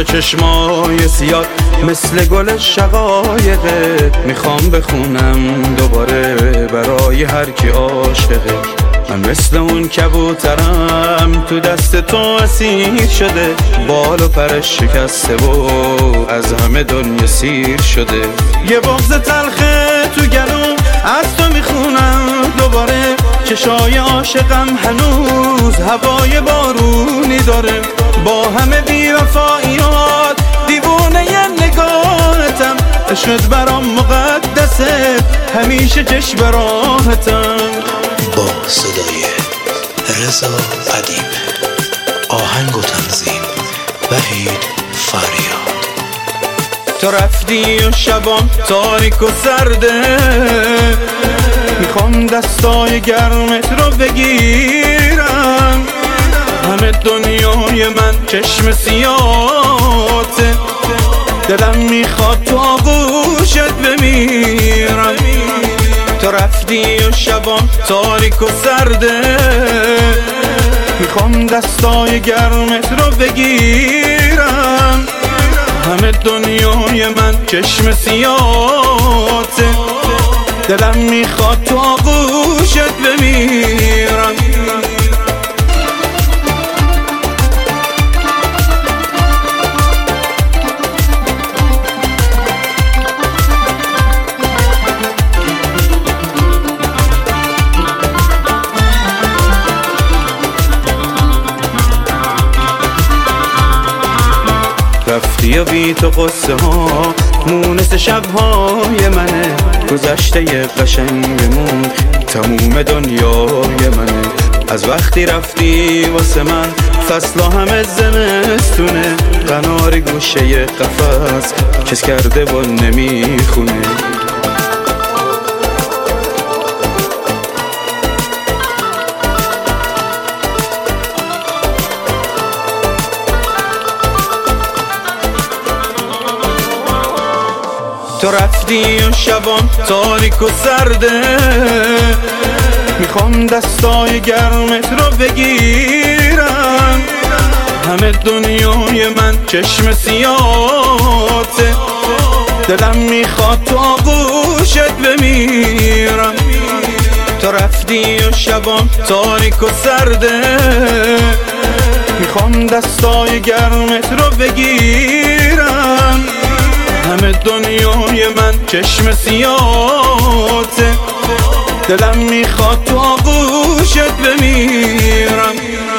چشمای سیاد مثل گل شقایقت میخوام بخونم دوباره برای هر کی عاشقه. من مثل اون کبوترم تو دست تو اسیر شده، بال و پرش شکسته و از همه دنیا سیر شده. یه بغض تلخه تو گلوم از تو میخونم دوباره، چشای عاشقم هنوز هوای بارونی داره. با همه بی‌وفاییات دیوونه ی نگاهتم، عشقت برام مقدسه همیشه چشم راحتم. با صدای رضا ادیب، آهنگ و تنظیم وحید فریاد. تو رفتی و شبام تاریک و سرده، میخوام دستای گرمت رو بگیرم. همه دنیای من چشم سیاته، دلم میخواد تو آغوشت بمیرم. تو رفتی و شبام تاریک و سرده، میخوام دستای گرمت رو بگیرم. همه دنیای من چشم سیاته، دلم میخواد تو آغوشت بمیرم. رفتی و بی تو قصه ها مونس شبهای منه، گذشته قشنگمون تموم دنیای منه. از وقتی رفتی واسه من فصل همه زمستونه، قناری گوشه قفس کس کرده و نمیخونه. تو رفتی و شبام تاریک و سرده، میخوام دستای گرمت رو بگیرم. همه دنیای من چشم سیاته، دلم میخواد تو آغوشت بمیرم. تو رفتی و شبام تاریک و سرده، میخوام دستای گرمت رو بگیرم. همه دنیای من چشم سیاته، دلم میخواد تو آغوشت بمیرم.